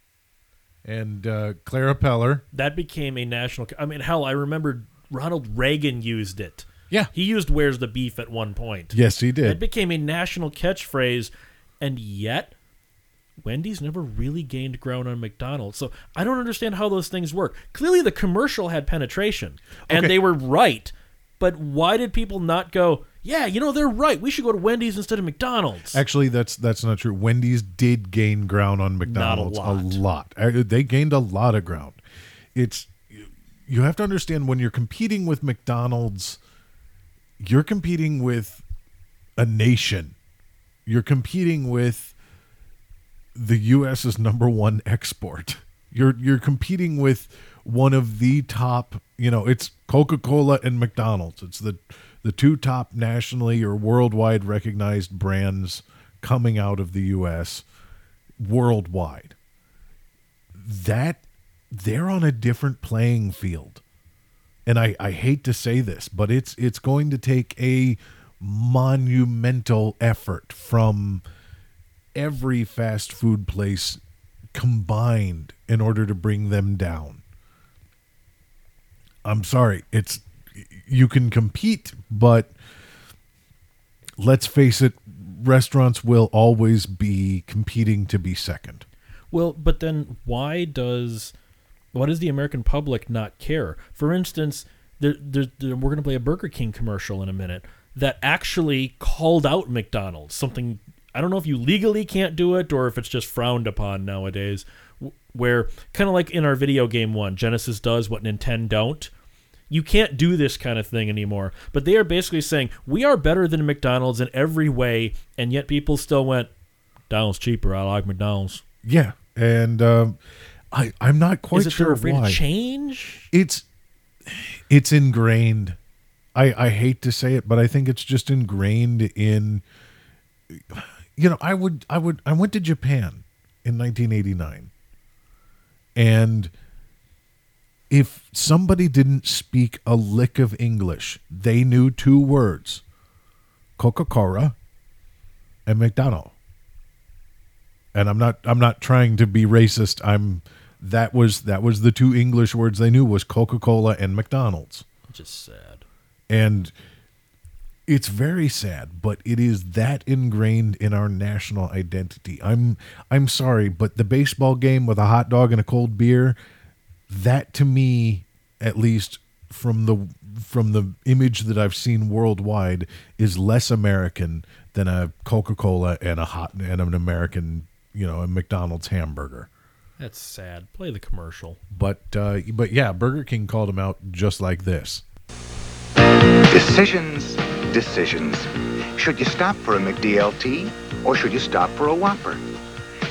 And uh, Clara Peller. That became a national... I mean, hell, I remember Ronald Reagan used it. Yeah. He used Where's the Beef at one point. Yes, he did. It became a national catchphrase, and yet Wendy's never really gained ground on McDonald's. So I don't understand how those things work. Clearly the commercial had penetration, and Okay. they were right. But why did people not go, yeah, you know, they're right. We should go to Wendy's instead of McDonald's. Actually, that's that's not true. Wendy's did gain ground on McDonald's Not a lot. a lot. Uh, They gained a lot of ground. It's you have to understand, when you're competing with McDonald's, you're competing with a nation. You're competing with the U S's number one export. You're you're competing with one of the top, you know, it's Coca-Cola and McDonald's. It's the the two top nationally or worldwide recognized brands coming out of the U S worldwide. That they're on a different playing field. And I, I hate to say this, but it's it's going to take a monumental effort from every fast food place combined in order to bring them down. I'm sorry, it's you can compete, but let's face it, restaurants will always be competing to be second. Well, but then why does why does the American public not care? For instance, there, there, there, we're going to play a Burger King commercial in a minute that actually called out McDonald's. Something, I don't know if you legally can't do it or if it's just frowned upon nowadays, where kind of like in our video game one, Genesis does what Nintendo don't. You can't do this kind of thing anymore. But they are basically saying, we are better than McDonald's in every way, and yet people still went, McDonald's cheaper, I like McDonald's. Yeah, and um, I, I'm not quite Is it sure they're afraid why. to change? It's it's ingrained. I, I hate to say it, but I think it's just ingrained in. You know, I would I would I went to Japan in nineteen eighty-nine, and if somebody didn't speak a lick of English, they knew two words: Coca-Cola and McDonald's. And I'm not I'm not trying to be racist. I'm that was that was the two English words they knew was Coca-Cola and McDonald's. Just sad. And it's very sad, but it is that ingrained in our national identity. I'm I'm sorry, but the baseball game with a hot dog and a cold beer, that to me, at least from the from the image that I've seen worldwide, is less American than a Coca-Cola and a hot and an American, you know, a McDonald's hamburger. That's sad. Play the commercial. But uh, but yeah, Burger King called them out just like this. Decisions, decisions. Should you stop for a McD L T or should you stop for a Whopper?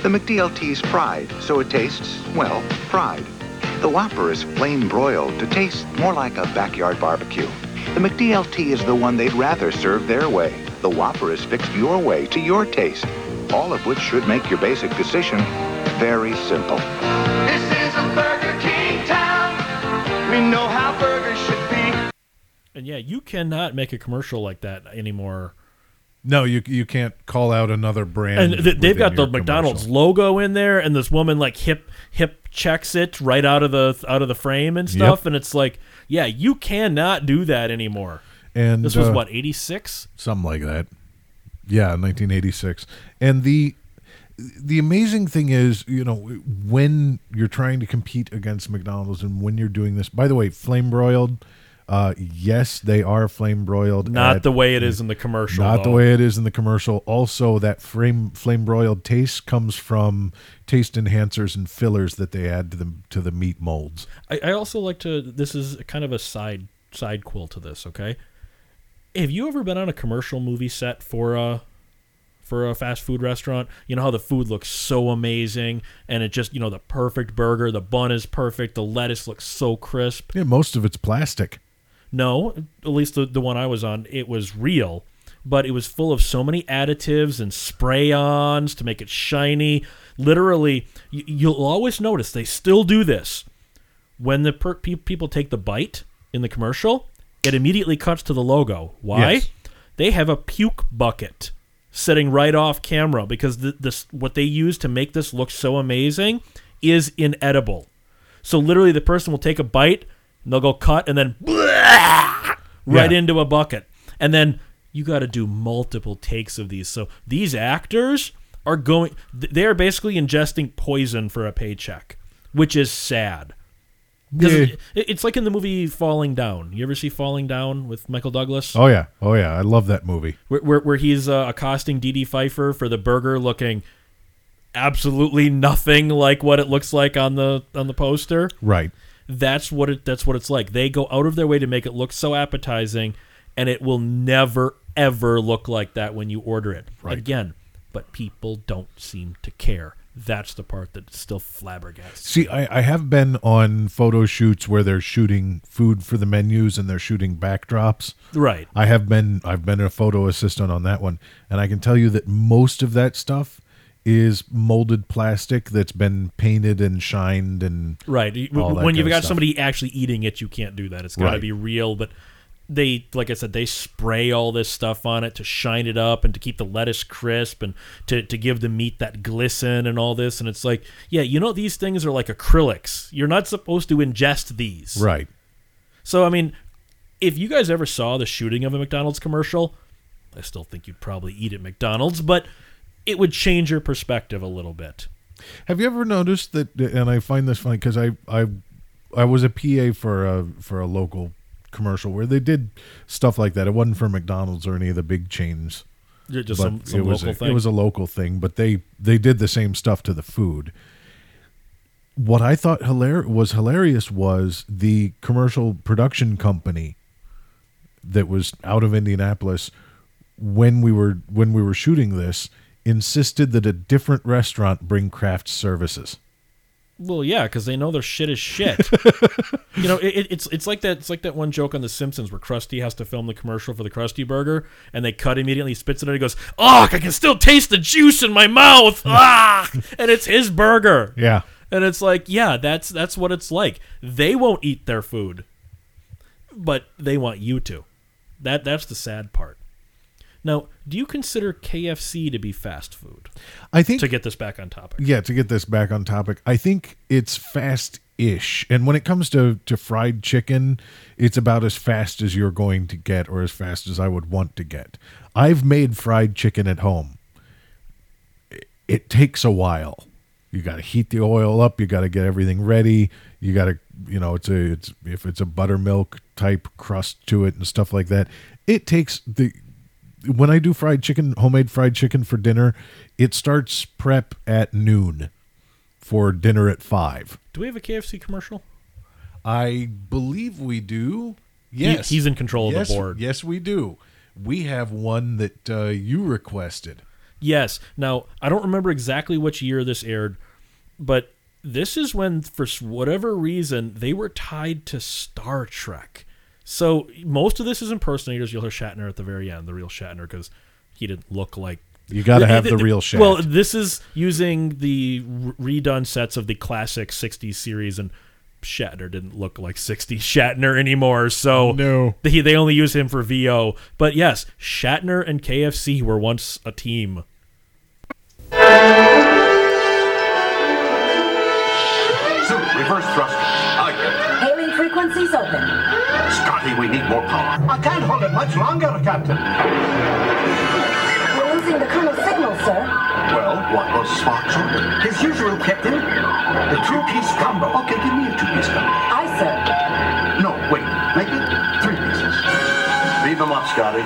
The McDLT is fried, so it tastes, well, fried. The Whopper is flame broiled to taste more like a backyard barbecue. The McDLT is the one they'd rather serve their way. The Whopper is fixed your way to your taste. All of which should make your basic decision very simple. This is a Burger King town. We know how burgers should be. And yeah, you cannot make a commercial like that anymore. No, you you can't call out another brand. And th- they've got the within your McDonald's commercial. logo in there, and this woman like hip hip checks it right out of the out of the frame and stuff, Yep. and it's like, yeah, you cannot do that anymore. And this was uh, what, eighty-six? Something like that. Yeah, nineteen eighty-six. And the the amazing thing is, you know, when you're trying to compete against McDonald's and when you're doing this, by the way, flame broiled, uh, yes, they are flame broiled. Not at- the way it is in the commercial. Not the though. way it is in the commercial. Also, that flame flame broiled taste comes from taste enhancers and fillers that they add to the to the meat molds. I, I also like to. This is kind of a side side quill to this. Okay, have you ever been on a commercial movie set for a for a fast food restaurant? You know how the food looks so amazing, and it just, you know, the perfect burger, the bun is perfect, the lettuce looks so crisp. Yeah, most of it's plastic. No, at least the, the one I was on, it was real, but it was full of so many additives and spray-ons to make it shiny. Literally, you, you'll always notice they still do this. When the per- pe- people take the bite in the commercial, it immediately cuts to the logo. Why? Yes. They have a puke bucket sitting right off camera because th- this what they use to make this look so amazing is inedible. So literally the person will take a bite and they'll go cut and then right Yeah. into a bucket. And then you got to do multiple takes of these. So these actors are going th- they are basically ingesting poison for a paycheck, which is sad. Because Yeah. it, it's like in the movie Falling Down. You ever see Falling Down with Michael Douglas? Oh yeah, oh yeah, I love that movie. Where, where, where he's uh, accosting Dee Dee Pfeiffer for the burger looking absolutely nothing like what it looks like on the on the poster. Right. That's what it that's what it's like. They go out of their way to make it look so appetizing, and it will never ever look like that when you order it. Right. Again, but people don't seem to care. That's the part that still flabbergasts. See, I, I have been on photo shoots where they're shooting food for the menus and they're shooting backdrops. Right. I have been I've been a photo assistant on that one, and I can tell you that most of that stuff is molded plastic that's been painted and shined and Right. all that When you've kind of got stuff. somebody actually eating it, you can't do that. It's got to Right. be real. But they, like I said, they spray all this stuff on it to shine it up and to keep the lettuce crisp and to, to give the meat that glisten and all this. And it's like, yeah, you know, these things are like acrylics. You're not supposed to ingest these. Right. So, I mean, if you guys ever saw the shooting of a McDonald's commercial, I still think you'd probably eat at McDonald's, but it would change your perspective a little bit. Have you ever noticed that? And I find this funny because I, I I was a P A for a for a local commercial where they did stuff like that. It wasn't for McDonald's or any of the big chains. Yeah, just but some- some it was local a, thing. It was a local thing, but they they did the same stuff to the food. What I thought hilar- was hilarious was the commercial production company that was out of Indianapolis when we were when we were shooting this insisted that a different restaurant bring craft services. Well, yeah, because they know their shit is shit. You know, it, it's it's like that. It's like that one joke on The Simpsons where Krusty has to film the commercial for the Krusty Burger, and they cut immediately. He spits it out. He goes, "Oh, I can still taste the juice in my mouth." Ah, and it's his burger. Yeah, and it's like, yeah, that's that's what it's like. They won't eat their food, but they want you to. That that's the sad part. Now, do you consider K F C to be fast food? I think to get this back on topic. Yeah, to get this back on topic, I think it's fast-ish. And when it comes to, to fried chicken, it's about as fast as you're going to get or as fast as I would want to get. I've made fried chicken at home. It, it takes a while. You got to heat the oil up. You got to get everything ready. You got to, you know, it's a it's if it's a buttermilk type crust to it and stuff like that. It takes the when I do fried chicken, homemade fried chicken for dinner, it starts prep at noon for dinner at five. Do we have a K F C commercial? I believe we do. He- Yes. he's in control of the Yes, board. Yes, we do. We have one that uh, you requested. Yes. Now, I don't remember exactly which year this aired, but this is when, for whatever reason, they were tied to Star Trek. So most of this is impersonators. You'll hear Shatner at the very end, the real Shatner, because he didn't look like... You got to have the real Shat. Well, this is using the redone sets of the classic sixties series, and Shatner didn't look like sixties Shatner anymore, so no. they, they only use him for V O. But yes, Shatner and K F C were once a team. Zoom, reverse thrusters. Hailing frequencies open. Scotty, we need more power. I can't hold it much longer, Captain. We're losing the Colonel's signal, sir. Well, what was Spock's order? His usual, Captain. The two-piece combo. Okay, give me a two-piece combo. Aye, sir. No, wait. Make it three pieces. Leave them up, Scotty.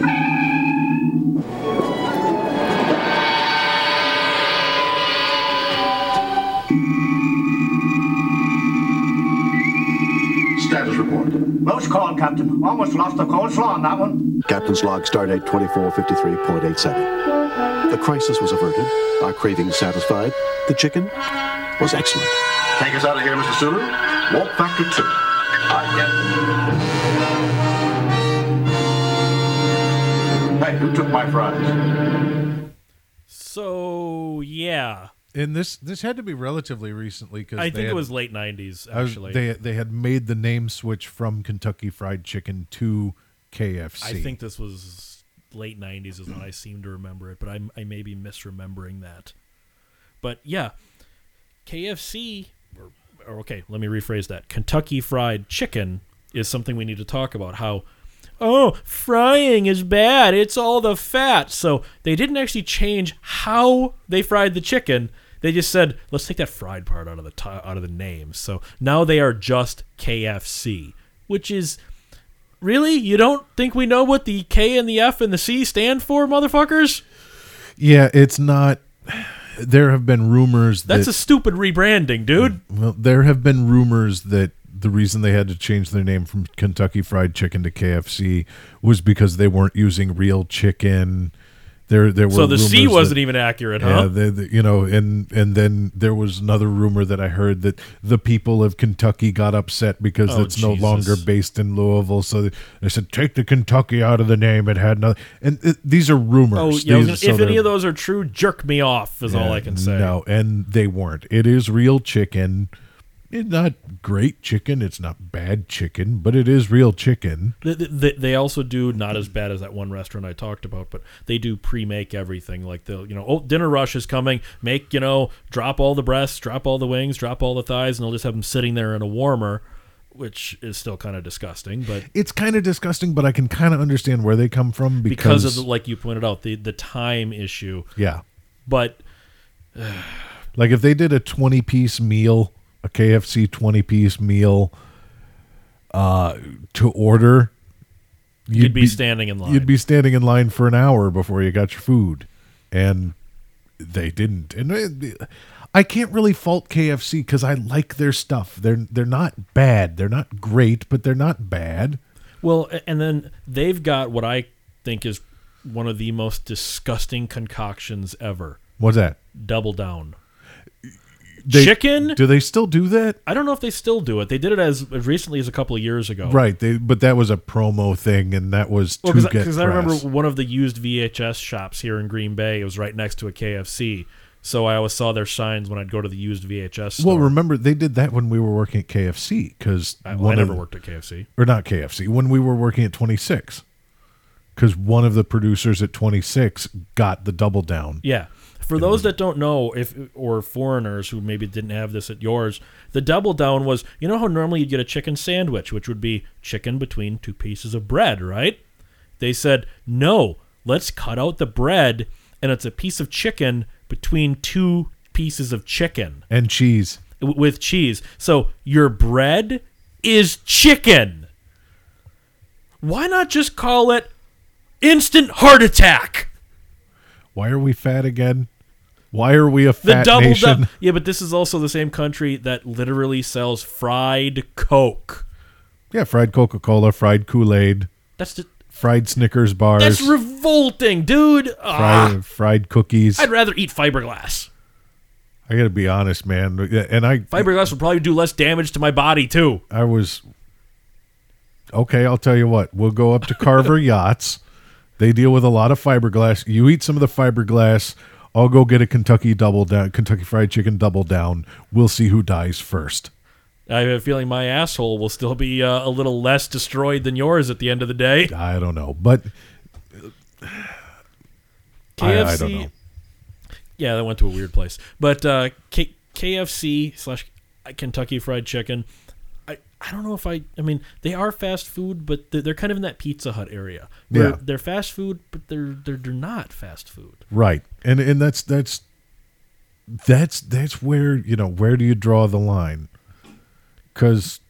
Status report. Close call, Captain. Almost lost the coleslaw on that one. Captain's log, stardate twenty-four fifty-three point eight seven. The crisis was averted. Our cravings satisfied. The chicken was excellent. Take us out of here, Mister Sulu. Warp factor two. Aye, Captain. Hey, who took my fries? So, yeah. And this this had to be relatively recently because I think it was late nineties. Actually, was, they they had made the name switch from Kentucky Fried Chicken to K F C. I think this was late nineties is when I seem to remember it, but I I may be misremembering that. But yeah, K F C. Or, or okay, let me rephrase that. Kentucky Fried Chicken is something we need to talk about. How oh, frying is bad. It's all the fat. So they didn't actually change how they fried the chicken. They just said, let's take that fried part out of the t- out of the name. So now they are just K F C, which is really, you don't think we know what the K and the F and the C stand for, motherfuckers? Yeah, it's not. There have been rumors that that's a stupid rebranding, dude. Well, there have been rumors that the reason they had to change their name from Kentucky Fried Chicken to K F C was because they weren't using real chicken. There, there were so the C wasn't that, even accurate, yeah, huh? they, they, you know, and and then there was another rumor that I heard that the people of Kentucky got upset because Oh, it's no Jesus. longer based in Louisville. So they, they said, take the Kentucky out of the name. It had nothing. And it, these are rumors. Oh, yeah, I was These- gonna- so if any they're- of those are true, jerk me off is all Yeah, I can say. No, and they weren't. It is real chicken. It's not great chicken. It's not bad chicken, but it is real chicken. They, they, they also do not as bad as that one restaurant I talked about, but they do pre-make everything. Like they'll, you know, oh, dinner rush is coming. Make, you know, drop all the breasts, drop all the wings, drop all the thighs, and they'll just have them sitting there in a warmer, which is still kind of disgusting. But It's kind of disgusting, but I can kind of understand where they come from because, because of the, like you pointed out, the the time issue. Yeah. But like if they did a twenty-piece meal, a K F C twenty-piece meal uh, to order, You'd be standing in line. You'd be standing in line for an hour before you got your food, and they didn't. And it- I can't really fault K F C because I like their stuff. They're they're not bad. They're not great, but they're not bad. Well, a- and then they've got what I think is one of the most disgusting concoctions ever. What's that? Double Down. They- Chicken? Do they still do that? I don't know if they still do it. They did it as, as recently as a couple of years ago. Right. They, but that was a promo thing, and that was to Well, get because I remember press. one of the used V H S shops here in Green Bay. It was right next to a K F C. So I always saw their signs when I'd go to the used V H S store. Well, remember they did that when we were working at K F C because I, well, I never worked at K F C. or not K F C when we were working at twenty-six because one of the producers at twenty-six got the Double Down. Yeah. For those that don't know, if or foreigners who maybe didn't have this at yours, the Double Down was, you know how normally you'd get a chicken sandwich, which would be chicken between two pieces of bread, right? They said, no, let's cut out the bread, and it's a piece of chicken between two pieces of chicken. And cheese. W- With cheese. So your bread is chicken. Why not just call it instant heart attack? Why are we fat again? Why are we a The fat double nation? du- Yeah, but this is also the same country that literally sells fried Coke. Yeah, fried Coca-Cola, fried Kool-Aid. That's the, fried Snickers bars, That's revolting, dude. Ah, fried, fried cookies. I'd rather eat fiberglass. I got to be honest, man. And I Fiberglass would probably do less damage to my body too. I was okay. I'll tell you what. We'll go up to Carver Yachts. They deal with a lot of fiberglass. You eat some of the fiberglass. I'll go get a Kentucky double down, Kentucky Fried Chicken double down. We'll see who dies first. I have a feeling my asshole will still be uh, a little less destroyed than yours at the end of the day. I don't know, but K F C, I, I don't know. Yeah, that went to a weird place. But uh, K- KFC slash Kentucky Fried Chicken, I, I don't know if I... I mean, they are fast food, but they're, they're kind of in that Pizza Hut area. Where Yeah. They're fast food, but they're, they're they're not fast food. Right, and and that's that's that's that's where you know where do you draw the line? Because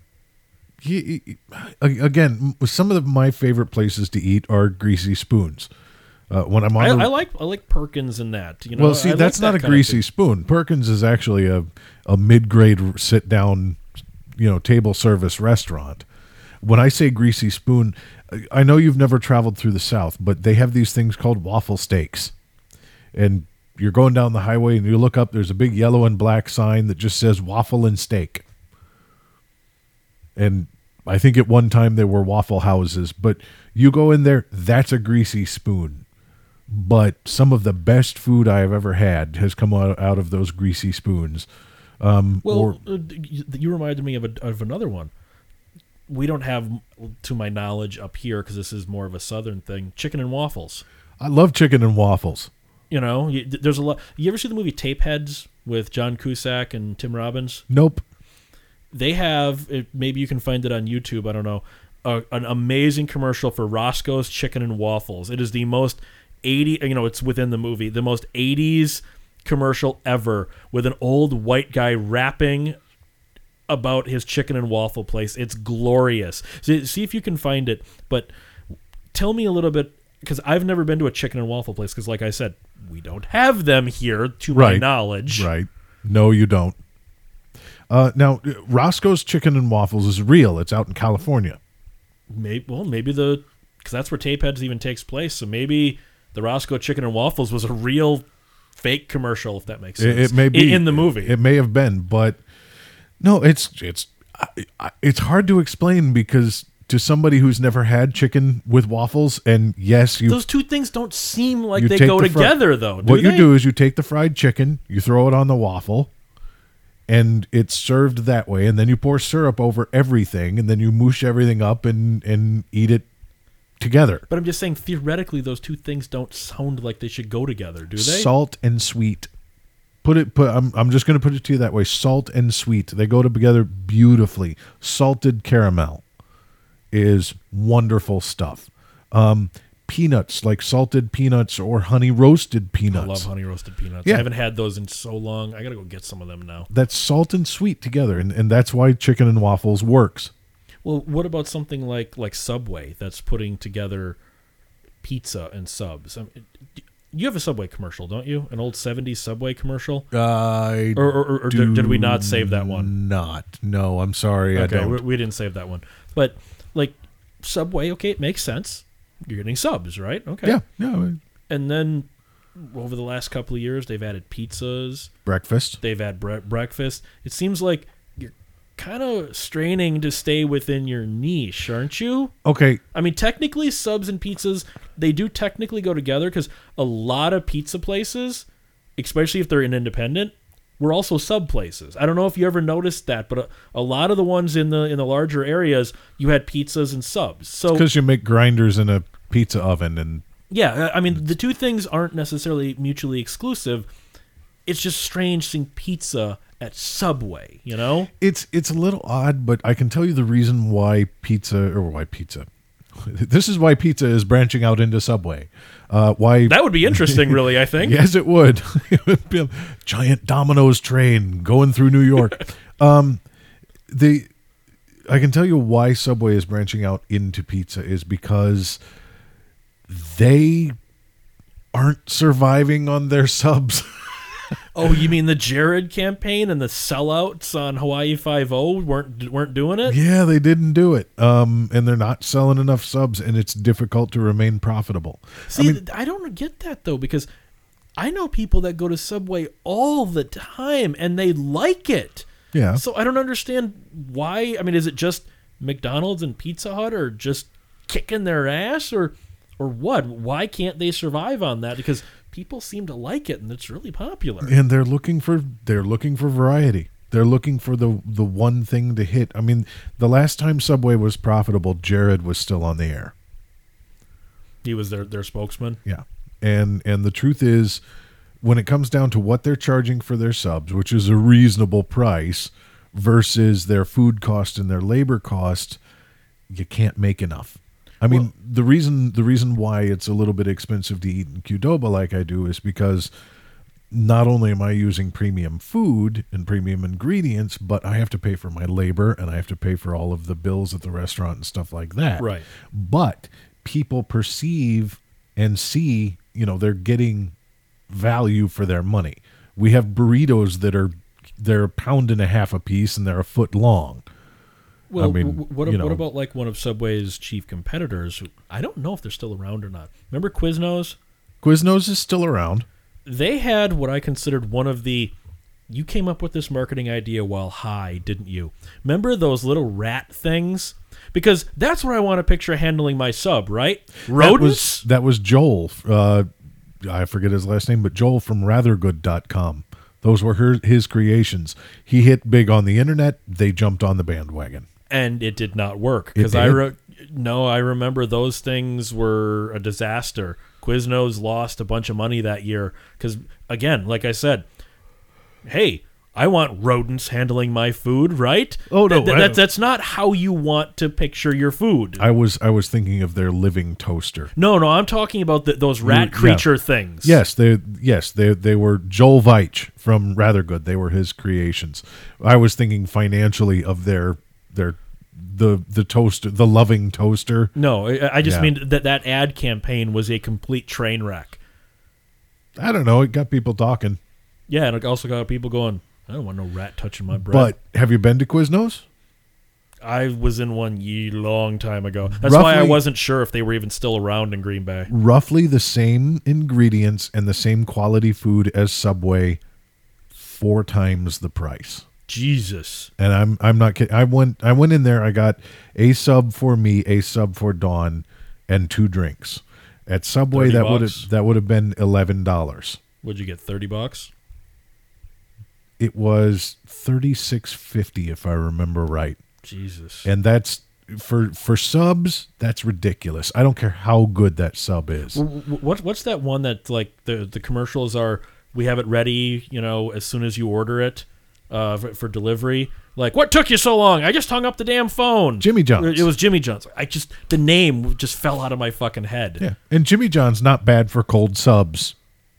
again, some of the, my favorite places to eat are Greasy Spoons. Uh, when I'm on, I, the, I like I like Perkins and that. You know, well, see, I that's like not that a kind of Greasy thing. Spoon. Perkins is actually a a mid grade sit down, you know, table service restaurant. When I say Greasy Spoon, I know you've never traveled through the South, but they have these things called waffle steaks. And you're going down the highway and you look up, there's a big yellow and black sign that just says waffle and steak. And I think at one time there were waffle houses, but you go in there, that's a Greasy Spoon. But some of the best food I have ever had has come out, out of those Greasy Spoons. Um, Well, or, uh, you you reminded me of a, of another one. We don't have, to my knowledge, up here because this is more of a southern thing. Chicken and waffles. I love chicken and waffles. You know, you, there's a lot. You ever see the movie Tapeheads with John Cusack and Tim Robbins? Nope. They have. It, maybe you can find it on YouTube. I don't know. A, an amazing commercial for Roscoe's Chicken and Waffles. It is the most eighty. You know, it's within the movie. The most eighties commercial ever with an old white guy rapping about his chicken and waffle place. It's glorious. So, see if you can find it. But tell me a little bit, because I've never been to a chicken and waffle place, because like I said, we don't have them here to my Right. knowledge. Right. No, you don't. Uh, now, Roscoe's Chicken and Waffles is real. It's out in California. Maybe, well, maybe the, because that's where Tapeheads even takes place. So maybe the Roscoe Chicken and Waffles was a real fake commercial, if that makes sense. It, it may be in the movie. It may have been, but no, it's it's I- I- it's hard to explain because to somebody who's never had chicken with waffles, and yes, you Those two things don't seem like you they take go the fri- together, though. Do what you they? do is you take the fried chicken, you throw it on the waffle, and it's served that way, and then you pour syrup over everything, and then you moosh everything up and and eat it together. But I'm just saying, theoretically, those two things don't sound like they should go together, do they? Salt and sweet. Put it. Put. I'm. I'm just going to put it to you that way. Salt and sweet. They go together beautifully. Salted caramel is wonderful stuff. Um, peanuts, like salted peanuts or honey roasted peanuts. I love honey roasted peanuts. Yeah. I haven't had those in so long. I got to go get some of them now. That's salt and sweet together, and, and that's why chicken and waffles works. Well, what about something like like Subway that's putting together pizza and subs? I mean, you have a Subway commercial, don't you? An old seventies Subway commercial? I or or, or do did, did we not save that one? Not. No, I'm sorry. I Okay, don't. we, we didn't save that one. But like Subway, okay, it makes sense. You're getting subs, right? Okay. Yeah. Yeah. And then over the last couple of years, they've added pizzas, Breakfast. they've had bre- breakfast. It seems like you're kind of straining to stay within your niche, aren't you? Okay. I mean, technically, subs and pizzas, they do technically go together because a lot of pizza places, especially if they're an independent, were also sub places. I don't know if you ever noticed that, but a, a lot of the ones in the in the larger areas, you had pizzas and subs. So Because you make grinders in a pizza oven, and yeah, I mean, the two things aren't necessarily mutually exclusive. It's just strange seeing pizza at Subway, you know? it's it's a little odd, but I can tell you the reason why pizza or why pizza. This is why pizza is branching out into Subway. Uh, why That would be interesting, really, I think. Yes, it would. It would be a giant Domino's train going through New York. um, the I can tell you why Subway is branching out into pizza is because they aren't surviving on their subs. Oh, you mean the Jared campaign and the sellouts on Hawaii Five-O weren't weren't doing it? Yeah, they didn't do it. Um, and they're not selling enough subs, and it's difficult to remain profitable. See, I mean, I don't get that, though, because I know people that go to Subway all the time, and they like it. Yeah. So I don't understand why. I mean, is it just McDonald's and Pizza Hut are just kicking their ass, or or what? Why can't they survive on that? Because people seem to like it, and it's really popular. and they're looking for they're looking for variety. They're looking for the the one thing to hit. I mean, the last time Subway was profitable, Jared was still on the air. He was their their spokesman. Yeah. And and the truth is, when it comes down to what they're charging for their subs, which is a reasonable price, versus their food cost and their labor cost, you can't make enough. I mean, well, the reason the reason why it's a little bit expensive to eat in Qdoba like I do is because not only am I using premium food and premium ingredients, but I have to pay for my labor and I have to pay for all of the bills at the restaurant and stuff like that. Right. But people perceive and see, you know, they're getting value for their money. We have burritos that are they're a pound and a half a piece and they're a foot long. Well, I mean, what, you know, what about like one of Subway's chief competitors? Who, I don't know if they're still around or not. Remember Quiznos? Quiznos is still around. They had what I considered one of the. You came up with this marketing idea while high, didn't you? Remember those little rat things? Because that's what I want to picture handling my sub, right? Rodents? That was, that was Joel. Uh, I forget his last name, but Joel from rather good dot com. Those were her, his creations. He hit big on the internet. They jumped on the bandwagon. And it did not work. Because I re- no, I remember those things were a disaster. Quiznos lost a bunch of money that year. Because, again, like I said, hey, I want rodents handling my food, right? Oh no, Th- th- that's that's not how you want to picture your food. I was I was thinking of their living toaster. No, no, I'm talking about the, those rat creature yeah. things. Yes, they yes they they were Joel Veitch from Rather Good. They were his creations. I was thinking financially of their their the the toaster, the loving toaster. No, I, I just yeah. mean that that ad campaign was a complete train wreck. I don't know. It got people talking. Yeah, and it also got people going, I don't want no rat touching my bread. But have you been to Quiznos? I was in one ye long time ago. That's roughly, why I wasn't sure if they were even still around in Green Bay. Roughly the same ingredients and the same quality food as Subway, four times the price. Jesus. And I'm I'm not kidding. I went I went in there. I got a sub for me, a sub for Dawn, and two drinks. At Subway, that would have that would have been eleven dollars. What'd you get? Thirty bucks. It was thirty-six fifty if I remember right. Jesus. And that's for for subs, that's ridiculous. I don't care how good that sub is. What what's that one that like the the commercials are we have it ready, you know, as soon as you order it uh, for, for delivery. Like, what took you so long? I just hung up the damn phone. Jimmy John's. It was Jimmy John's. I just the name just fell out of my fucking head. Yeah. And Jimmy John's not bad for cold subs.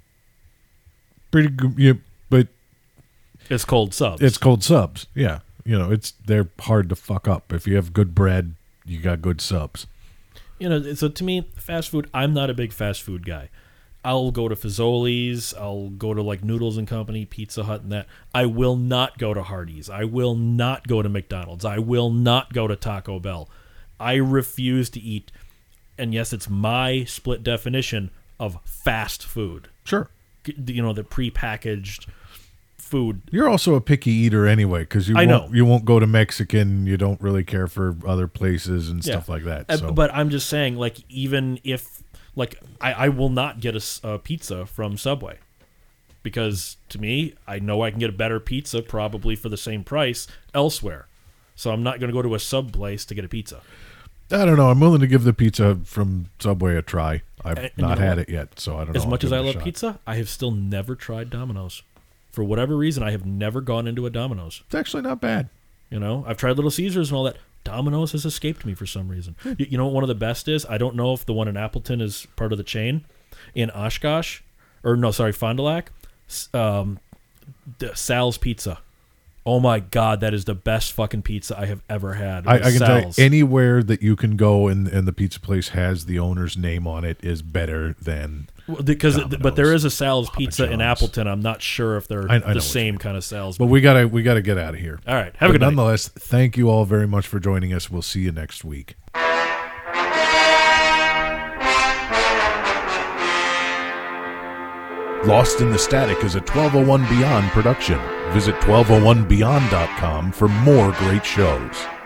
Pretty good, yeah, but it's cold subs. It's cold subs. Yeah. You know, it's they're hard to fuck up. If you have good bread, you got good subs. You know, so to me, fast food, I'm not a big fast food guy. I'll go to Fazoli's, I'll go to like Noodles and Company, Pizza Hut and that. I will not go to Hardee's. I will not go to McDonald's. I will not go to Taco Bell. I refuse to eat, and yes, it's my split definition of fast food. Sure. You know, the prepackaged food. You're also a picky eater anyway, because you I won't know. you won't go to Mexican. You don't really care for other places and Yeah. stuff like that. Uh, So. But I'm just saying, like, even if, like, I, I will not get a, s- a pizza from Subway, because to me, I know I can get a better pizza probably for the same price elsewhere. So I'm not going to go to a sub place to get a pizza. I don't know. I'm willing to give the pizza from Subway a try. I've And- and not you know had what? it yet, so I don't know. As I'll much as give I it a love shot. pizza, I have still never tried Domino's. For whatever reason, I have never gone into a Domino's. It's actually not bad. You know, I've tried Little Caesars and all that. Domino's has escaped me for some reason. You, you know what one of the best is? I don't know if the one in Appleton is part of the chain. In Oshkosh, or no, sorry, Fond du Lac, s- um, the Sal's Pizza. Oh my God, that is the best fucking pizza I have ever had. I, I can Sal's. tell you, anywhere that you can go and, and the pizza place has the owner's name on it is better than Well, because Domino's. but there is a Sal's Papa Pizza in John's. Appleton. I'm not sure if they're I- I know the what same kind of Sal's. But we gotta we gotta get out of here. All right, have a But good night. nonetheless, thank you all very much for joining us. We'll see you next week. Lost in the Static is a twelve oh one Beyond production. Visit twelve oh one beyond dot com for more great shows.